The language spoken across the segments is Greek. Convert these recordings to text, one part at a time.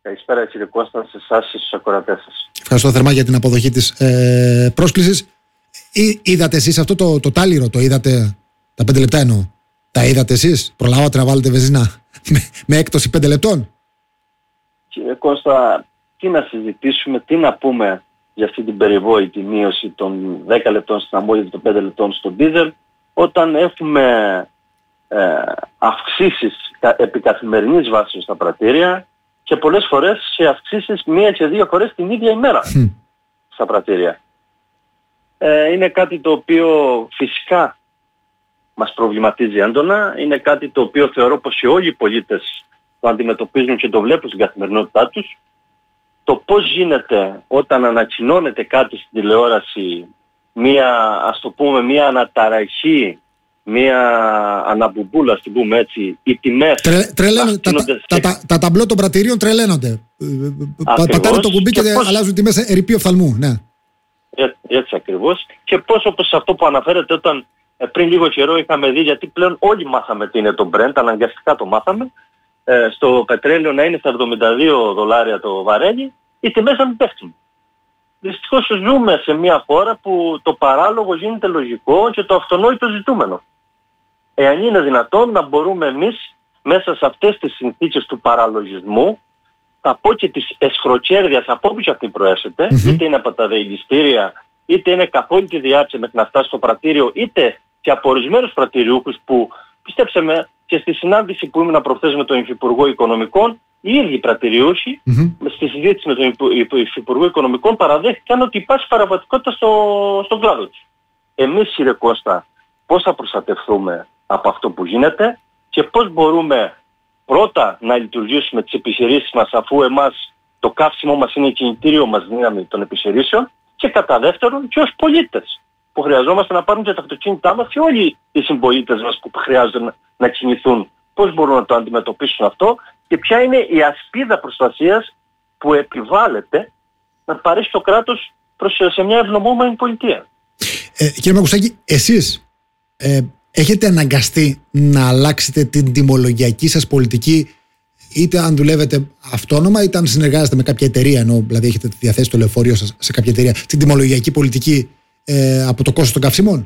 Καλησπέρα κύριε Κώστα, σε εσάς και στους ακροατές σας. Ευχαριστώ θερμά για την αποδοχή της πρόσκλησης. Είδατε εσείς αυτό το τάλιρο, το είδατε, τα 5 λεπτά εννοώ. Τα είδατε εσείς, προλάβατε να βάλετε βενζίνα με έκπτωση 5 λεπτών. Κύριε Κώστα, τι να συζητήσουμε, τι να πούμε για αυτή την περιβόητη μείωση των 10 λεπτών στην αμμόντια και των 5 λεπτών στο ντίζελ, όταν έχουμε αυξήσεις επί καθημερινής βάσης στα πρατήρια και πολλές φορές σε αυξήσεις 1 και 2 φορές την ίδια ημέρα στα πρατήρια. Είναι κάτι το οποίο φυσικά μας προβληματίζει έντονα, είναι κάτι το οποίο θεωρώ πως και όλοι οι πολίτες το αντιμετωπίζουν και το βλέπουν στην καθημερινότητά τους. Το πώς γίνεται όταν ανακοινώνεται κάτι στην τηλεόραση, μία αναταραχή, μία αναμπουμπούλα, την πούμε έτσι, οι τιμές τα ταμπλό των πρατηρίων τρελαίνονται. Πατάνε το κουμπί και αλλάζουν τιμές σε ερειπείο οφθαλμού. Ναι. Έτσι ακριβώς. Και πώς, όπως αυτό που αναφέρεται, όταν πριν λίγο καιρό είχαμε δει, γιατί πλέον όλοι μάθαμε τι είναι το Brent, αναγκαστικά το μάθαμε, στο πετρέλαιο να είναι στα $72 το βαρέλι, οι τιμές να μην πέφτουν. Δυστυχώς ζούμε σε μια χώρα που το παράλογο γίνεται λογικό και το αυτονόητο ζητούμενο. Εάν είναι δυνατόν να μπορούμε εμείς μέσα σε αυτές τις συνθήκες του παραλογισμού, θα πω και της εσχροκέρδειας από όπου και αυτή προέρχεται, είτε είναι από τα δεηλιστήρια, είτε είναι καθ' όλη τη διάρκεια μέχρι να φτάσει στο πρατήριο, είτε και από ορισμένους πρατηριούχους που, πιστέψτε με, και στη συνάντηση που ήμουν προχθές με τον Υφυπουργό Οικονομικών, οι ίδιοι πρατηριούχοι, στη συζήτηση με τον Υφυπουργό Οικονομικών, παραδέχτηκαν ότι υπάρχει παραβατικότητα στον κλάδο τους. Εμείς, κύριε Κώστα, πώς θα προστατευτούμε από αυτό που γίνεται και πώς μπορούμε πρώτα να λειτουργήσουμε τις επιχειρήσεις μας, αφού εμάς το καύσιμό μας είναι η κινητήριο μας δύναμη των επιχειρήσεων, και κατά δεύτερον και ως πολίτες που χρειαζόμαστε να πάρουν και τα αυτοκίνητά μας και όλοι οι συμπολίτες μας που χρειάζονται να κινηθούν, πώς μπορούν να το αντιμετωπίσουν αυτό και ποια είναι η ασπίδα προστασίας που επιβάλλεται να παρέχει το κράτος σε μια ευνομούμενη πολιτεία. Κύριε Μαγκουστάκη, εσείς έχετε αναγκαστεί να αλλάξετε την τιμολογιακή σας πολιτική, είτε αν δουλεύετε αυτόνομα, είτε αν συνεργάζεστε με κάποια εταιρεία, ενώ δηλαδή έχετε διαθέσει το λεωφορείο σας σε κάποια εταιρεία, την τιμολογιακή πολιτική από το κόστος των καυσιμών?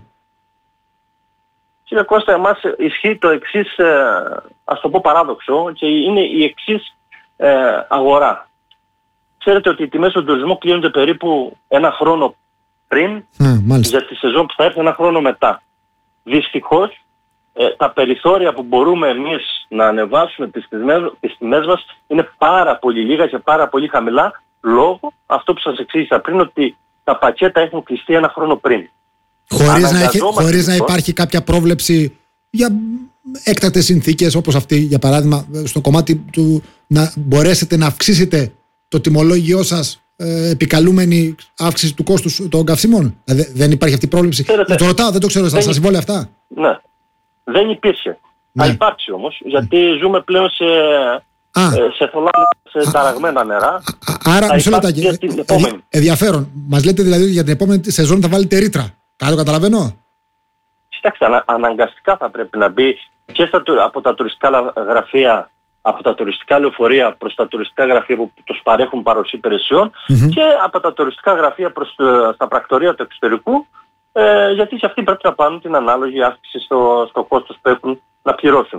Κύριε Κώστα, εμάς ισχύει το εξής, ας το πω παράδοξο, και είναι η εξής αγορά. Ξέρετε ότι οι τιμές στον τουρισμό κλείνονται περίπου 1 χρόνο πριν για τη σεζόν που θα έρθει 1 χρόνο μετά. Δυστυχώς, τα περιθώρια που μπορούμε εμείς να ανεβάσουμε τις τιμές μας είναι πάρα πολύ λίγα και πάρα πολύ χαμηλά, λόγω αυτό που σας εξήγησα πριν, ότι τα πακέτα έχουν κλειστεί 1 χρόνο πριν. Χωρίς να υπάρχει κάποια πρόβλεψη για έκτακτες συνθήκες όπως αυτή, για παράδειγμα, στο κομμάτι του να μπορέσετε να αυξήσετε το τιμολόγιό σας επικαλούμενη αύξηση του κόστους των καυσιμών. Δεν υπάρχει αυτή η πρόβλεψη? Το ρωτάω, δεν το ξέρω, σας συμβόλαια αυτά? Ναι, δεν υπήρχε. Θα υπάρξει όμως, γιατί ζούμε πλέον σε ταραγμένα νερά. Άρα, μισό λεπτάκι, ενδιαφέρον. Μας λέτε δηλαδή ότι για την επόμενη σεζόν θα βάλετε ρήτρα. Κάτι καταλαβαίνω. Κοιτάξτε, αναγκαστικά θα πρέπει να μπει και από τα τουριστικά γραφεία, από τα τουριστικά λεωφορεία προς τα τουριστικά γραφεία που τους παρέχουν παροχή υπηρεσιών και από τα τουριστικά γραφεία προς τα πρακτορεία του εξωτερικού, γιατί και αυτοί πρέπει να πάρουν την ανάλογη αύξηση στο κόστος που έχουν να πληρώσουν.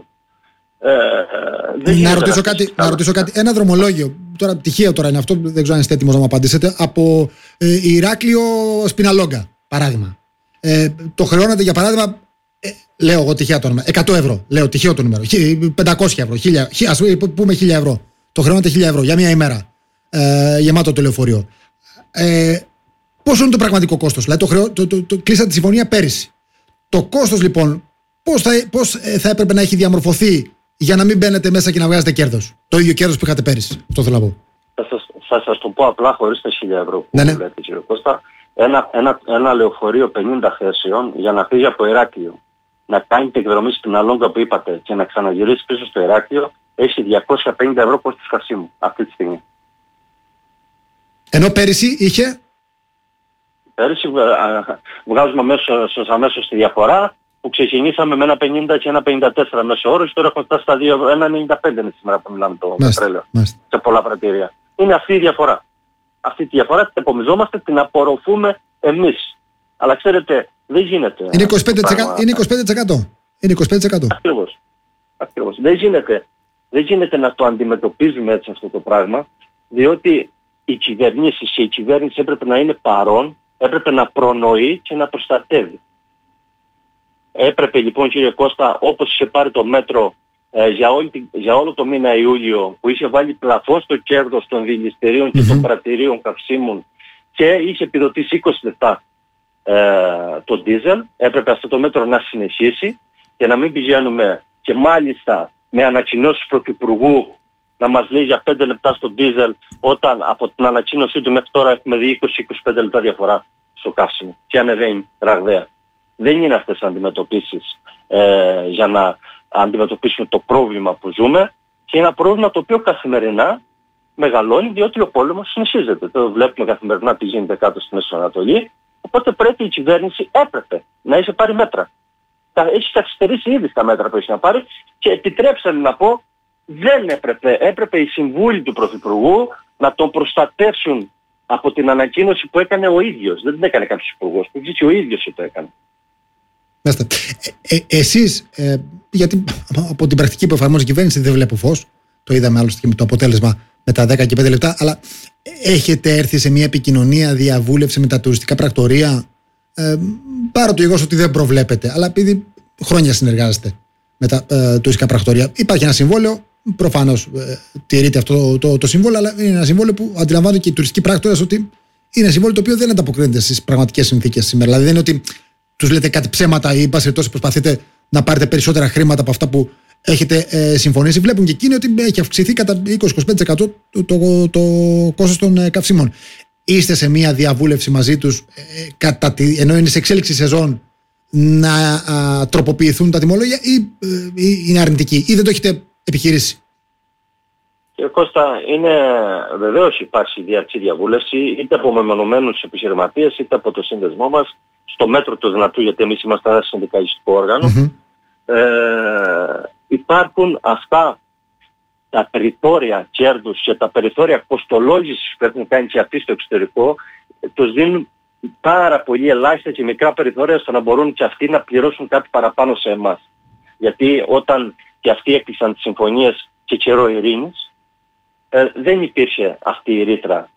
Να ρωτήσω κάτι. Ένα δρομολόγιο, τώρα τυχαία τώρα είναι αυτό, δεν ξέρω αν είστε έτοιμος να μου απαντήσετε, από Ηράκλειο Σπιναλόγκα, παράδειγμα. Το χρεώνατε για παράδειγμα, λέω εγώ τυχαία το όνομα, 100 ευρώ, λέω τυχαίο το νούμερο, 500 ευρώ, 1000, ας πούμε 1000 ευρώ. Το χρεώνατε 1000 ευρώ για μια ημέρα, γεμάτο το λεωφορείο. Πόσο είναι το πραγματικό κόστος? Δηλαδή κλείσατε τη συμφωνία πέρυσι. Το κόστος λοιπόν πώς θα έπρεπε να έχει διαμορφωθεί για να μην μπαίνετε μέσα και να βγάζετε κέρδος? Το ίδιο κέρδος που είχατε πέρυσι. Αυτό θέλω να πω. Θα σας το πω απλά χωρίς τα 1000 ευρώ που λέτε, κύριε Κώστα. Ένα λεωφορείο 50 θέσεων για να φύγει από Ηράκλειο, να κάνει την εκδρομή στην Αλόγκα που είπατε και να ξαναγυρίσει πίσω στο Ηράκλειο, έχει 250 ευρώ κόστος καυσίμου αυτή τη στιγμή. Ενώ πέρυσι είχε? Πέρυσι βγάζουμε αμέσως τη διαφορά, που ξεκινήσαμε με ένα 50 και ένα 54 μέσο όρος, τώρα έχουμε φτάσει στα 1,95 σήμερα που μιλάμε το πετρέλαιο σε πολλά πρατήρια. Είναι αυτή η διαφορά. Αυτή τη διαφορά την επομιζόμαστε, την απορροφούμε εμείς. Αλλά ξέρετε, δεν γίνεται. Είναι 25%. Είναι 25%. Ακριβώς. Δεν γίνεται να το αντιμετωπίζουμε έτσι αυτό το πράγμα, διότι οι κυβερνήσεις και η κυβέρνηση έπρεπε να είναι παρόν, έπρεπε να προνοεί και να προστατεύει. Έπρεπε λοιπόν, κύριε Κώστα, όπως είχε πάρει το μέτρο για όλο το μήνα Ιούλιο, που είχε βάλει πλαφό στο κέρδος των δηληστηρίων και των πρατηρίων καυσίμων και είχε επιδοτήσει 20 λεπτά το ντίζελ, έπρεπε αυτό το μέτρο να συνεχίσει και να μην πηγαίνουμε και μάλιστα με ανακοινώσεις του Πρωθυπουργού να μας λέει για 5 λεπτά στο ντίζελ, όταν από την ανακοίνωσή του μέχρι τώρα έχουμε δει 20-25 λεπτά διαφορά στο καύσιμο και ανεβαίνει ραγδαία. Δεν είναι αυτές οι αντιμετωπίσεις για να αντιμετωπίσουμε το πρόβλημα που ζούμε, και είναι ένα πρόβλημα το οποίο καθημερινά μεγαλώνει, διότι ο πόλεμος συνεχίζεται. Το βλέπουμε καθημερινά τι γίνεται κάτω στη Μέση Ανατολή, οπότε πρέπει η κυβέρνηση έπρεπε να είχε πάρει μέτρα. Έχει καθυστερήσει ήδη στα μέτρα που έχει να πάρει και επιτρέψτε να πω, δεν έπρεπε οι συμβούλοι του Πρωθυπουργού να τον προστατεύσουν από την ανακοίνωση που έκανε ο ίδιος. Δεν την έκανε κάποιος υπουργός, που ο ίδιος το έκανε. Εσείς, γιατί από την πρακτική που εφαρμόζει η κυβέρνηση δεν βλέπω φως, το είδαμε άλλωστε και με το αποτέλεσμα με τα 10 και 5 λεπτά, αλλά έχετε έρθει σε μια επικοινωνία, διαβούλευση με τα τουριστικά πρακτορεία, παρά το γεγονός ότι δεν προβλέπετε, αλλά επειδή χρόνια συνεργάζεστε με τα τουριστικά πρακτορεία, υπάρχει ένα συμβόλαιο, προφανώς τηρείται αυτό το συμβόλαιο, αλλά είναι ένα συμβόλαιο που αντιλαμβάνονται και οι τουριστικοί πράκτορες ότι είναι ένα συμβόλαιο το οποίο δεν ανταποκρίνεται στις πραγματικές συνθήκες σήμερα. Δηλαδή δεν είναι ότι τους λέτε κάτι ψέματα ή πάση περιπτώσει προσπαθείτε να πάρετε περισσότερα χρήματα από αυτά που έχετε συμφωνήσει. Βλέπουν και εκείνοι ότι έχει αυξηθεί κατά 20-25% το κόστος των καυσίμων. Είστε σε μια διαβούλευση μαζί τους ενώ είναι σε εξέλιξη σεζόν να τροποποιηθούν τα τιμολόγια ή είναι αρνητικοί ή δεν το έχετε επιχειρήσει? Κύριε Κώστα, βεβαίως υπάρχει διαρκή διαβούλευση είτε από μεμονωμένους επιχειρηματίες είτε από το σύνδεσμό μας, στο μέτρο του δυνατού, γιατί εμείς είμαστε ένα συνδικαλιστικό όργανο. Υπάρχουν αυτά τα περιθώρια κέρδους και τα περιθώρια κοστολόγησης που έχουν κάνει και αυτοί στο εξωτερικό, τους δίνουν πάρα πολύ ελάχιστα και μικρά περιθώρια ώστε να μπορούν και αυτοί να πληρώσουν κάτι παραπάνω σε εμάς. Γιατί όταν και αυτοί έκλεισαν τις συμφωνίες και καιρό ειρήνης, δεν υπήρχε αυτή η ρήτρα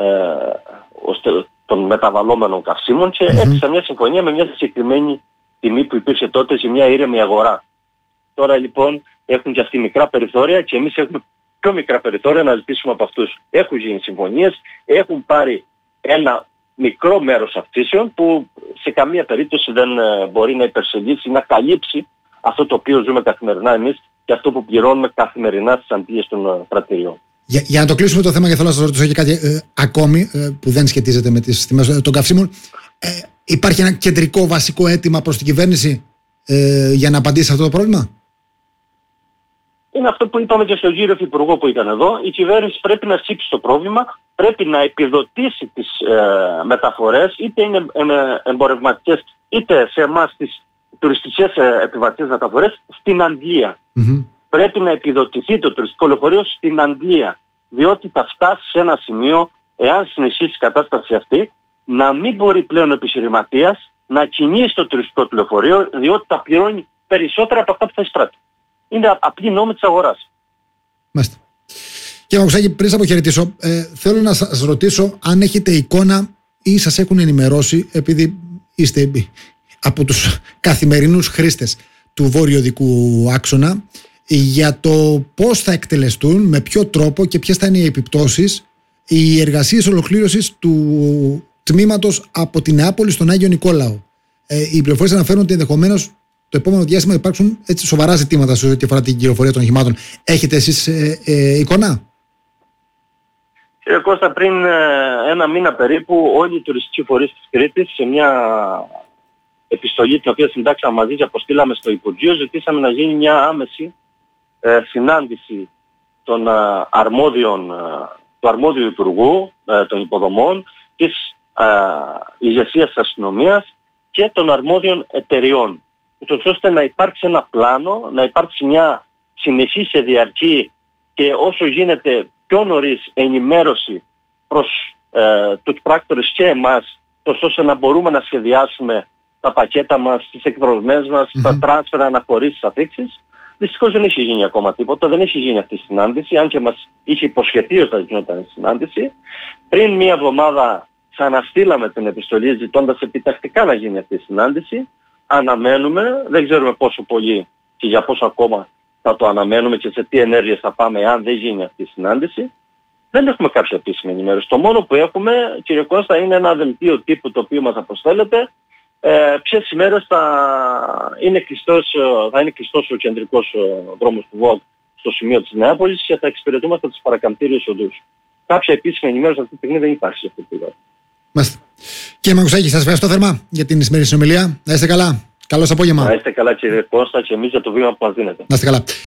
των μεταβαλλόμενων καυσίμων και έκλεισαν μια συμφωνία με μια συγκεκριμένη τιμή που υπήρχε τότε σε μια ήρεμη αγορά. Τώρα λοιπόν έχουν και αυτοί μικρά περιθώρια και εμείς έχουμε πιο μικρά περιθώρια να ζητήσουμε από αυτούς. Έχουν γίνει συμφωνίες, έχουν πάρει ένα μικρό μέρος αυξήσεων που σε καμία περίπτωση δεν μπορεί να υπερσελίσει, να καλύψει αυτό το οποίο ζούμε καθημερινά εμείς και αυτό που πληρώνουμε καθημερινά στις αντίλες των πρατηριών. Για να το κλείσουμε το θέμα, και θέλω να σας ρωτήσω και κάτι ακόμη που δεν σχετίζεται με τις τιμές των καυσίμων. Υπάρχει ένα κεντρικό βασικό αίτημα προς την κυβέρνηση για να απαντήσει σε αυτό το πρόβλημα? Είναι αυτό που είπαμε και στον κύριο Υπουργό που ήταν εδώ. Η κυβέρνηση πρέπει να σκύψει το πρόβλημα, πρέπει να επιδοτήσει τις μεταφορές, είτε είναι εμπορευματικές, είτε σε εμάς τις τουριστικές επιβατικές μεταφορές, στην Αγγλία. Πρέπει να επιδοτηθεί το τουριστικό λεωφορείο στην Αγγλία, διότι θα φτάσει σε ένα σημείο, εάν συνεχίσει η κατάσταση αυτή, να μην μπορεί πλέον ο επιχειρηματίας να κινήσει το τουριστικό του λεωφορείο, διότι θα πληρώνει περισσότερα από αυτά που θα εισπράττει. Είναι απλή νόμη της αγοράς. Μάλιστα. Κύριε Μαγκουσάκη, πριν σας αποχαιρετήσω, θέλω να σας ρωτήσω αν έχετε εικόνα ή σας έχουν ενημερώσει, επειδή είστε από τους καθημερινούς χρήστες του βόρειο-δικού άξονα, για το πώς θα εκτελεστούν, με ποιο τρόπο και ποιες θα είναι οι επιπτώσεις οι εργασίες ολοκλήρωσης του τμήματος από την Νεάπολη στον Άγιο Νικόλαο. Οι πληροφορίες αναφέρουν ότι ενδεχομένως το επόμενο διάστημα υπάρξουν έτσι σοβαρά ζητήματα σε ό,τι αφορά την κυκλοφορία των οχημάτων. Έχετε εσείς εικόνα? Κύριε Κώστα, πριν ένα μήνα περίπου όλοι οι τουριστικοί φορείς της Κρήτης, σε μια επιστολή την οποία συντάξαμε μαζί και αποστήλαμε στο Υπουργείο, ζητήσαμε να γίνει μια άμεση συνάντηση των του αρμόδιου Υπουργού των Υποδομών, της ηγεσίας της αστυνομίας και των αρμόδιων εταιριών. ούτως ώστε να υπάρξει ένα πλάνο, να υπάρξει μια συνεχή σε διαρκή και όσο γίνεται πιο νωρίς ενημέρωση προς τους πράκτορες και εμάς, ώστε να μπορούμε να σχεδιάσουμε τα πακέτα μας, τις εκδρομές μας, τα τράσφερα, αναχωρήσεις, αφήξεις. Δυστυχώς δεν έχει γίνει ακόμα τίποτα, δεν έχει γίνει αυτή η συνάντηση, αν και μας είχε υποσχεθεί ότι θα γινόταν η συνάντηση. Πριν μία εβδομάδα ξαναστήλαμε την επιστολή ζητώντας επιτακτικά να γίνει αυτή η συνάντηση. Αναμένουμε, δεν ξέρουμε πόσο πολύ και για πόσο ακόμα θα το αναμένουμε και σε τι ενέργειες θα πάμε αν δεν γίνει αυτή η συνάντηση. Δεν έχουμε κάποια επίσημη ενημέρωση. Το μόνο που έχουμε, κύριε Κώστα, είναι ένα δελτίο τύπου το οποίο μας αποστέλλεται. Ποιες ημέρες θα είναι κλειστός ο κεντρικός δρόμος του ΒΟΛ στο σημείο της Νεάπολης και θα εξυπηρετούμαστε τις παρακαμπτήριες οδούς. Κάποια επίσημη ενημέρωση αυτή τη στιγμή δεν υπάρχει σε αυτή τη στιγμή. Μάλιστα. Κύριε Μαγκουσάκη, σας ευχαριστώ θερμά για την σημερινή συνομιλία. Να είστε καλά. Καλώς απόγευμα. Να είστε καλά, κύριε Κώστα, και εμείς για το βήμα που μας δίνετε. Να είστε καλά.